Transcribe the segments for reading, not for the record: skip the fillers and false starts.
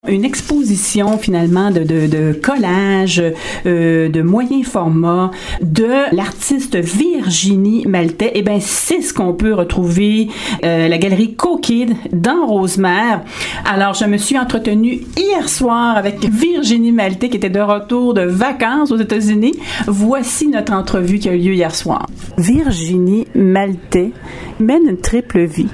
Une exposition finalement de collages, de moyen format de l'artiste Virginie Maltais. Eh bien, c'est ce qu'on peut retrouver la galerie Cookid dans Rosemère. Alors, je me suis entretenue hier soir avec Virginie Maltais qui était de retour de vacances aux États-Unis. Voici notre entrevue qui a eu lieu hier soir. Virginie Maltais mène une triple vie.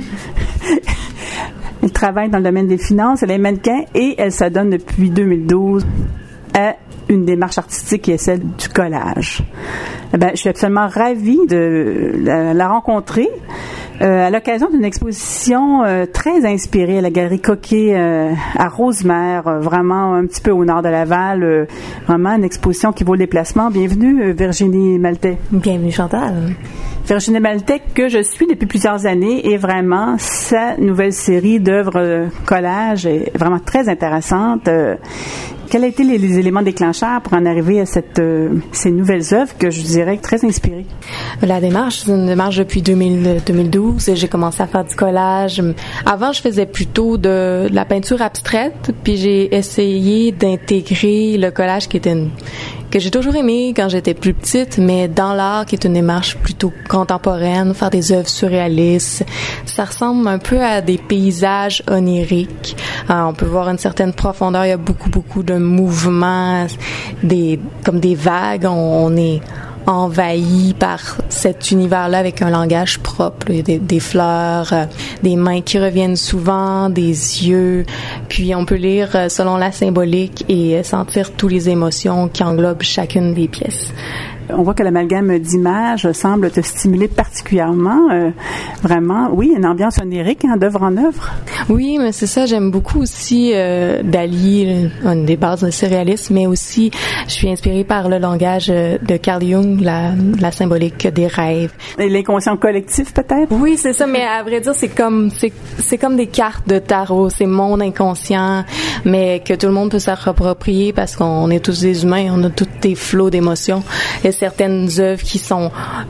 Elle travaille dans le domaine des finances, elle est mannequin et elle s'adonne depuis 2012 à une démarche artistique qui est celle du collage. Je suis absolument ravie de la rencontrer à l'occasion d'une exposition très inspirée à la galerie Coquet à Rosemère, vraiment un petit peu au nord de Laval. Vraiment une exposition qui vaut le déplacement. Bienvenue Virginie Maltais. Bienvenue Chantal. Virginie Maltais, que je suis depuis plusieurs années, et vraiment, sa nouvelle série d'œuvres collage est vraiment très intéressante. Quels ont été les éléments déclencheurs pour en arriver à ces nouvelles œuvres que je dirais très inspirées? La démarche, c'est une démarche depuis 2012. J'ai commencé à faire du collage. Avant, je faisais plutôt de la peinture abstraite, puis j'ai essayé d'intégrer le collage que j'ai toujours aimé quand j'étais plus petite, mais dans l'art, qui est une démarche plutôt contemporaine, faire des œuvres surréalistes. Ça ressemble un peu à des paysages oniriques. On peut voir une certaine profondeur. Il y a beaucoup de mouvements, comme des vagues. On est envahi par cet univers-là avec un langage propre. Il y a des fleurs, des mains qui reviennent souvent, des yeux. Puis on peut lire selon la symbolique et sentir toutes les émotions qui englobent chacune des pièces. On voit que l'amalgame d'images semble te stimuler particulièrement. Vraiment, oui, une ambiance onirique, d'œuvre en œuvre. Oui, mais c'est ça. J'aime beaucoup aussi Dali, une des bases du surréalisme, mais aussi je suis inspirée par le langage de Carl Jung, la symbolique des rêves. Et l'inconscient collectif, peut-être? Oui, c'est ça. Mais à vrai dire, c'est comme des cartes de tarot. C'est mon inconscient, mais que tout le monde peut se réapproprier parce qu'on est tous des humains. On a tous des flots d'émotions. Et certaines œuvres qui sont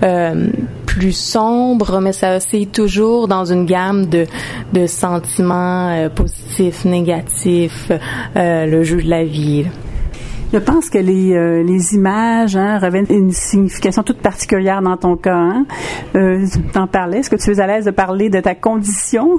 plus sombres, mais ça oscille toujours dans une gamme de sentiments positifs, négatifs, le jeu de la vie. Je pense que les images revêtent une signification toute particulière dans ton cas. T'en parlais. Est-ce que tu es à l'aise de parler de ta condition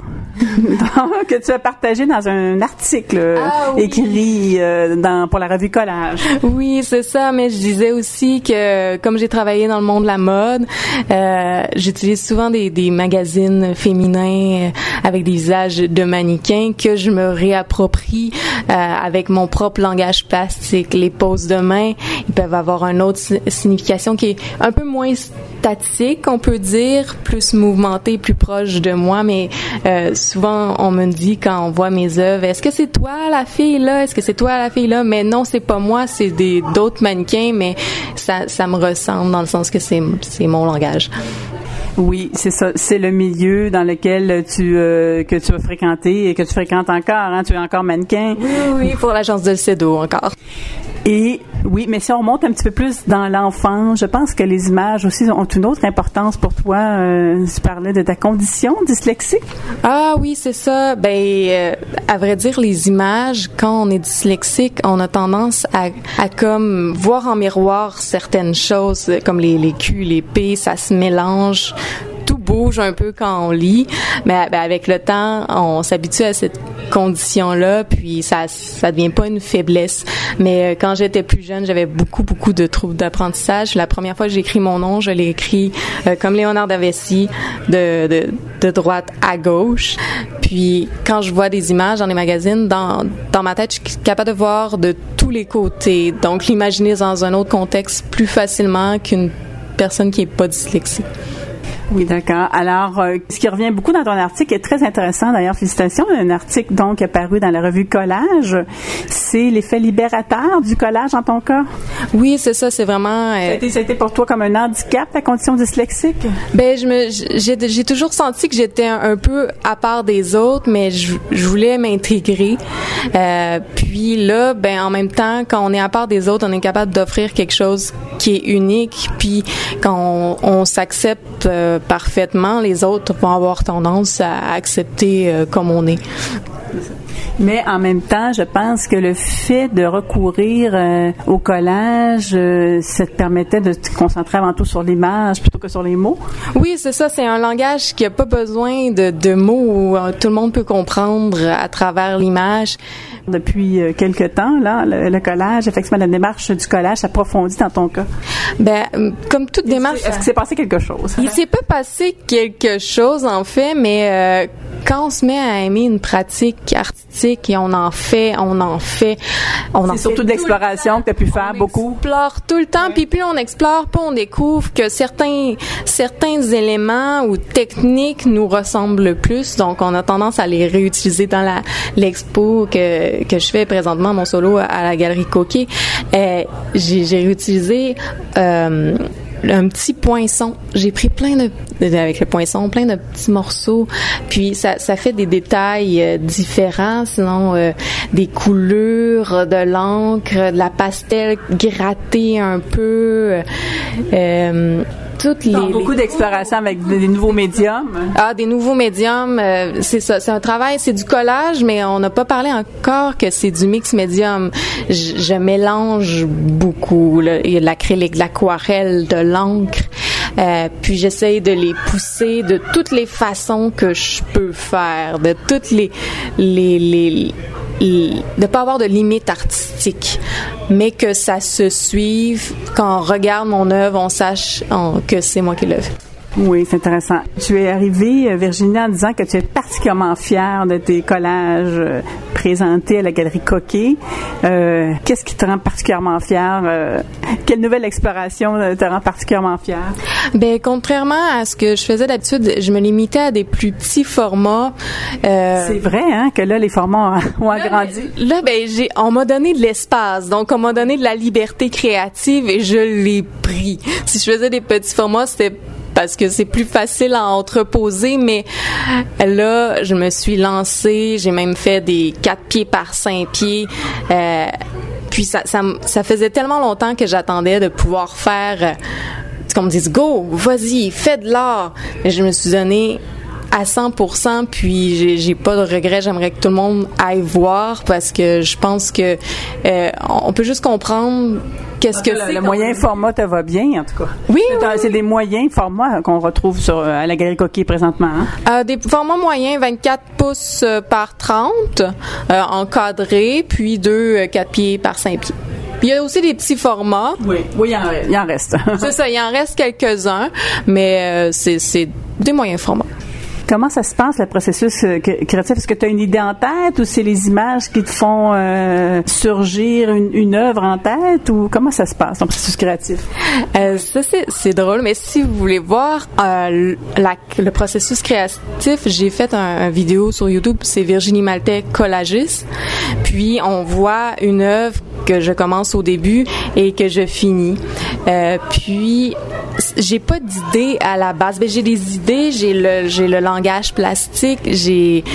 que tu as partagée dans un article écrit pour la revue Collage? Oui, c'est ça. Mais je disais aussi que comme j'ai travaillé dans le monde de la mode, j'utilise souvent des magazines féminins avec des visages de mannequins que je me réapproprie avec mon propre langage plastique. Les poses de main, ils peuvent avoir une autre signification qui est un peu moins statique, on peut dire, plus mouvementée, plus proche de moi, mais souvent on me dit quand on voit mes œuvres, est-ce que c'est toi la fille là? Est-ce que c'est toi la fille là? Mais non, c'est pas moi, c'est d'autres mannequins, mais ça me ressemble dans le sens que c'est mon langage. Oui, c'est ça. C'est le milieu dans lequel que tu as fréquenté et que tu fréquentes encore. Tu es encore mannequin. Oui, pour l'agence de CEDO encore. Et oui, mais si on remonte un petit peu plus dans l'enfance, je pense que les images aussi ont une autre importance pour toi. Tu parlais de ta condition dyslexique. Ah oui, c'est ça. À vrai dire, les images, quand on est dyslexique, on a tendance à comme voir en miroir certaines choses, comme les Q, les P, ça se mélange. Tout bouge un peu quand on lit, mais avec le temps, on s'habitue à cette condition-là, puis ça devient pas une faiblesse. Mais quand j'étais plus jeune, j'avais beaucoup de troubles d'apprentissage. La première fois que j'ai écrit mon nom, je l'ai écrit comme Léonard de Vinci, de droite à gauche. Puis quand je vois des images dans les magazines, dans ma tête, je suis capable de voir de tous les côtés. Donc l'imaginer dans un autre contexte plus facilement qu'une personne qui est pas dyslexique. Oui, d'accord. Alors, ce qui revient beaucoup dans ton article est très intéressant. D'ailleurs, félicitations. Un article, donc, apparu dans la revue Collage. C'est l'effet libérateur du collage dans ton cas? Oui, c'est ça. C'est vraiment... Ça a été pour toi comme un handicap, ta condition dyslexique? J'ai toujours senti que j'étais un peu à part des autres, mais je voulais m'intégrer. Puis là, en même temps, quand on est à part des autres, on est capable d'offrir quelque chose qui est unique. Puis quand on s'accepte parfaitement, les autres vont avoir tendance à accepter comme on est. Mais en même temps, je pense que le fait de recourir au collage, ça te permettait de te concentrer avant tout sur l'image plutôt que sur les mots. Oui, c'est ça. C'est un langage qui a pas besoin de mots où tout le monde peut comprendre à travers l'image. Depuis quelque temps, là, le collage, effectivement, la démarche du collage s'approfondit dans ton cas. Ben, comme toute démarche. Est-ce qu'il s'est passé quelque chose? Il s'est pas passé quelque chose, en fait, mais quand on se met à aimer une pratique artistique et on en fait. C'est surtout de l'exploration que tu as pu faire beaucoup. On explore tout le temps, puis plus on explore, plus on découvre que certains éléments ou techniques nous ressemblent plus, donc on a tendance à les réutiliser dans l'expo que je fais présentement, mon solo à la Galerie Coquet. J'ai réutilisé un petit poinçon. J'ai pris avec le poinçon, plein de petits morceaux. Puis ça fait des détails différents, sinon des couleurs, de l'encre, de la pastel grattée un peu. Beaucoup d'exploration avec des nouveaux médiums. Ah, des nouveaux médiums, c'est ça. C'est un travail, c'est du collage, mais on n'a pas parlé encore que c'est du mix médium. Je mélange beaucoup. Là. Il y a de l'acrylique, de l'aquarelle, de l'encre. Puis j'essaye de les pousser de toutes les façons que je peux faire, de toutes de pas avoir de limite artistique, mais que ça se suive. Quand on regarde mon œuvre, on sache que c'est moi qui l'ai fait. Oui, c'est intéressant. Tu es arrivée, Virginie, en disant que tu es particulièrement fière de tes collages présentés à la Galerie Coquet. Qu'est-ce qui te rend particulièrement fière? Quelle nouvelle exploration te rend particulièrement fière? Ben, contrairement à ce que je faisais d'habitude, je me limitais à des plus petits formats. C'est vrai, hein, que là, les formats ont agrandi. Là, on m'a donné de l'espace. Donc, on m'a donné de la liberté créative et je l'ai pris. Si je faisais des petits formats, c'était parce que c'est plus facile à entreposer, mais là, je me suis lancée, j'ai même fait des 4 pieds par 5 pieds, puis ça faisait tellement longtemps que j'attendais de pouvoir faire, qu'on me dise « Go, vas-y, fais de l'art », mais je me suis donnée à 100%, puis j'ai pas de regrets. J'aimerais que tout le monde aille voir parce que je pense que on peut juste comprendre qu'est-ce que c'est. Le moyen format te va bien, en tout cas. Oui. C'est des moyens formats qu'on retrouve à la Galerie Coquet présentement. Hein? Des formats moyens, 24 pouces par 30, encadrés, puis 4 pieds par 5 pieds. Puis il y a aussi des petits formats. Oui, il en reste. C'est ça, il en reste quelques-uns, mais c'est des moyens formats. Comment ça se passe, le processus créatif? Est-ce que tu as une idée en tête ou c'est les images qui te font surgir une œuvre en tête ou comment ça se passe, ton processus créatif? Ça, c'est drôle, mais si vous voulez voir le processus créatif, j'ai fait un vidéo sur YouTube, c'est Virginie Maltais Collagiste. Puis, on voit une œuvre que je commence au début et que je finis. Puis, j'ai pas d'idée à la base. Ben, j'ai des idées, j'ai le langage plastique, j'ai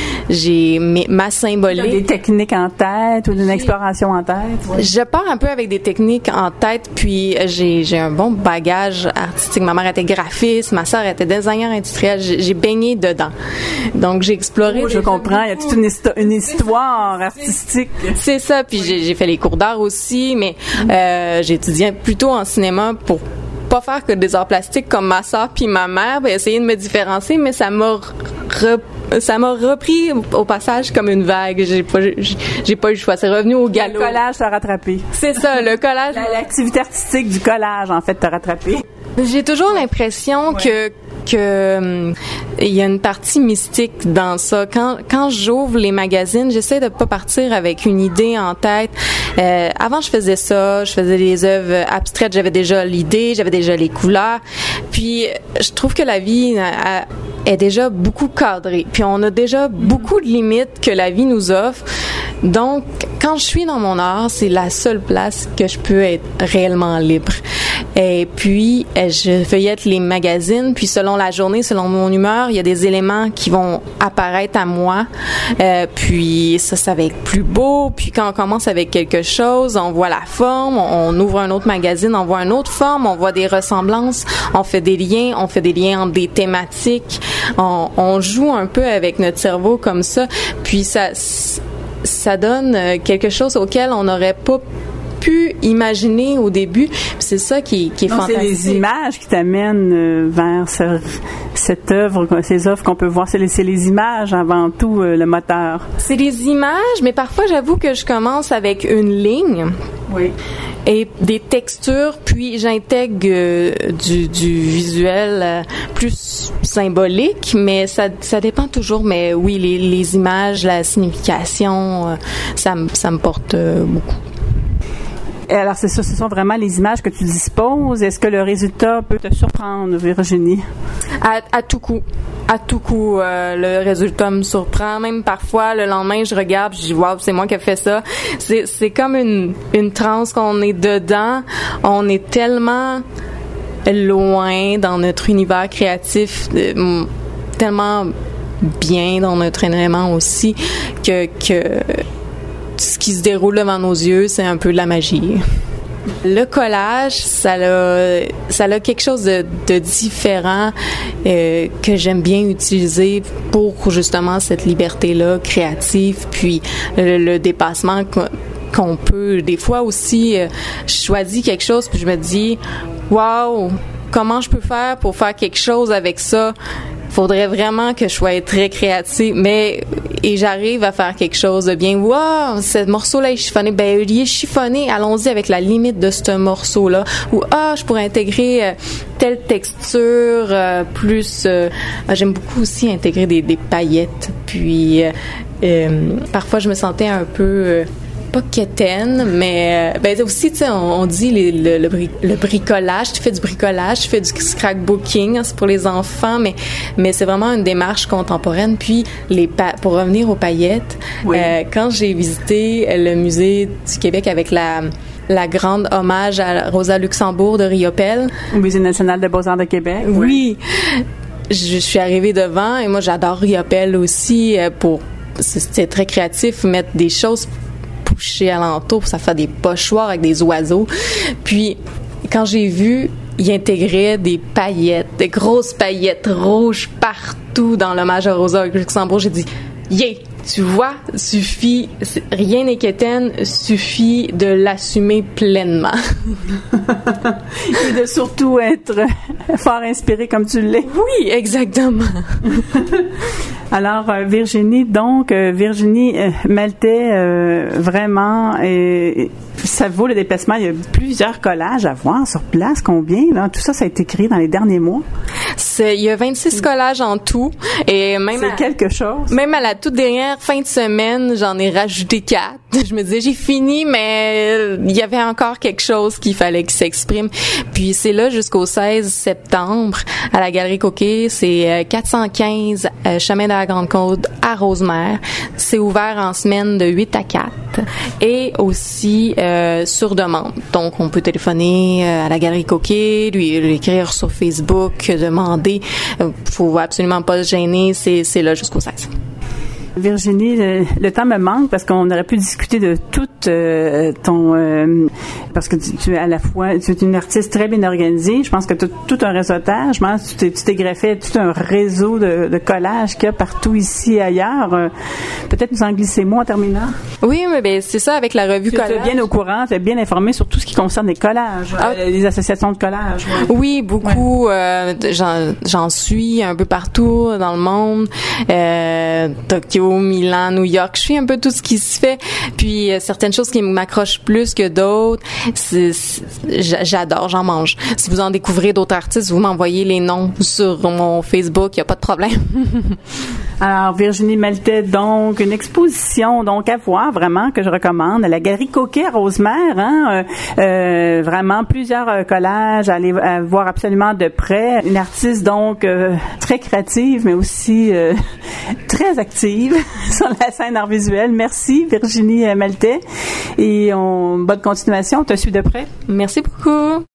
ma symbolique. Des techniques en tête ou d'une exploration en tête? Ouais. Je pars un peu avec des techniques en tête, puis j'ai un bon bagage artistique. Ma mère était graphiste, ma sœur était designer industriel. J'ai baigné dedans. Donc, j'ai exploré. Je comprends. Il y a toute une histoire artistique. C'est ça. Puis j'ai fait les cours d'art aussi, mais j'ai étudié plutôt en cinéma pour pas faire que des arts plastiques comme ma sœur puis ma mère, essayer de me différencier, mais ça m'a repris au passage comme une vague. J'ai pas eu le choix. C'est revenu au galop. Le collage t'a rattrapé. C'est ça, le collage. L'activité artistique du collage, en fait, t'a rattrapé. J'ai toujours l'impression que il y a une partie mystique dans ça. Quand j'ouvre les magazines, j'essaie de pas partir avec une idée en tête. Avant, je faisais ça, je faisais des œuvres abstraites, j'avais déjà l'idée, j'avais déjà les couleurs. Puis, je trouve que la vie est déjà beaucoup cadrée. Puis, on a déjà beaucoup de limites que la vie nous offre. Donc, quand je suis dans mon art, c'est la seule place que je peux être réellement libre. Et puis, je feuillette les magazines, puis selon la journée, selon mon humeur, il y a des éléments qui vont apparaître à moi. Puis ça va être plus beau. Puis quand on commence avec quelque chose, on voit la forme, on ouvre un autre magazine, on voit une autre forme, on voit des ressemblances, on fait des liens entre des thématiques. On joue un peu avec notre cerveau comme ça. Puis ça donne quelque chose auquel on n'aurait pas pu imaginer au début. Puis c'est ça qui est fantastique. C'est les images qui t'amènent vers cette œuvre, ces œuvres qu'on peut voir. C'est les images avant tout, le moteur. C'est les images, mais parfois j'avoue que je commence avec une ligne. Oui. Et des textures, puis j'intègre du visuel plus symbolique, mais ça dépend toujours. Mais oui, les images, la signification, ça me porte beaucoup. Et alors, c'est ça, ce sont vraiment les images que tu disposes. Est-ce que le résultat peut te surprendre, Virginie? À tout coup. À tout coup, le résultat me surprend. Même parfois, le lendemain, je regarde, je dis, waouh, c'est moi qui ai fait ça. C'est comme une transe qu'on est dedans. On est tellement loin dans notre univers créatif, tellement bien dans notre élément aussi, que ce qui se déroule devant nos yeux, c'est un peu de la magie. Le collage, ça a quelque chose de différent que j'aime bien utiliser pour justement cette liberté-là créative, puis le dépassement qu'on peut. Des fois aussi, je choisis quelque chose, puis je me dis, waouh, comment je peux faire pour faire quelque chose avec ça? Faudrait vraiment que je sois très créative, et j'arrive à faire quelque chose de bien. Wow, ce morceau-là est chiffonné. Ben, il est chiffonné. Allons-y avec la limite de ce morceau-là. Ou je pourrais intégrer telle texture plus. J'aime beaucoup aussi intégrer des paillettes. Puis parfois je me sentais un peu pas quétaine, mais aussi, tu sais, on dit le bricolage. Tu fais du bricolage, tu fais du scrapbooking, c'est pour les enfants, mais c'est vraiment une démarche contemporaine. Puis pour revenir aux paillettes, oui. Quand j'ai visité le musée du Québec avec la grande hommage à Rosa Luxembourg de Riopelle, au Musée national des beaux-arts de Québec. Oui, je suis arrivée devant, et moi j'adore Riopelle aussi. C'était très créatif, mettre des choses couché alentour pour ça faire des pochoirs avec des oiseaux. Puis quand j'ai vu, il intégrait des paillettes, des grosses paillettes rouges partout dans l'hommage à Rosa Luxembourg. J'ai dit, yeah! Tu vois, rien n'est quétaine, suffit de l'assumer pleinement. Et de surtout être fort inspiré comme tu l'es. Oui, exactement. Alors, Virginie Maltais, vraiment, ça vaut le déplacement. Il y a plusieurs collages à voir sur place. Combien, là? Tout ça, ça a été créé dans les derniers mois? Il y a 26 collages en tout. Et même c'est quelque chose. Même à la toute dernière fin de semaine, j'en ai rajouté 4. Je me disais, j'ai fini, mais il y avait encore quelque chose qu'il fallait qu'il s'exprime. Puis c'est là jusqu'au 16 septembre à la Galerie Coquet. C'est 415 Chemin de la Grande-Côte à Rosemère. C'est ouvert en semaine de 8 à 4. Et aussi sur demande. Donc, on peut téléphoner à la Galerie Coquet, lui écrire sur Facebook, demander. Faut absolument pas se gêner. C'est là jusqu'au 16. Virginie, le temps me manque parce qu'on aurait pu discuter de tout parce que tu es à la fois, tu es une artiste très bien organisée. Je pense que tu as tout un réseautage. Je pense que tu t'es greffé tout un réseau de collages qu'il y a partout ici et ailleurs. Peut-être nous en glisser moi en terminant. Oui, mais c'est ça avec la revue Collage. Tu es bien au courant, tu es bien informée sur tout ce qui concerne les collages, les associations de collages. Ouais. Oui, beaucoup. Ouais. J'en suis un peu partout dans le monde. Tokyo, Milan, New York. Je suis un peu tout ce qui se fait. Puis certaines choses qui m'accrochent plus que d'autres. J'adore, j'en mange. Si vous en découvrez d'autres artistes, vous m'envoyez les noms sur mon Facebook, il n'y a pas de problème. Alors, Virginie Maltais, donc, une exposition donc à voir vraiment que je recommande à la Galerie Coquet à Rosemère. Vraiment plusieurs collages à aller voir absolument de près. Une artiste donc très créative, mais aussi très active sur la scène art visuel. Merci Virginie Maltais et bonne continuation. On te suit de près. Merci beaucoup.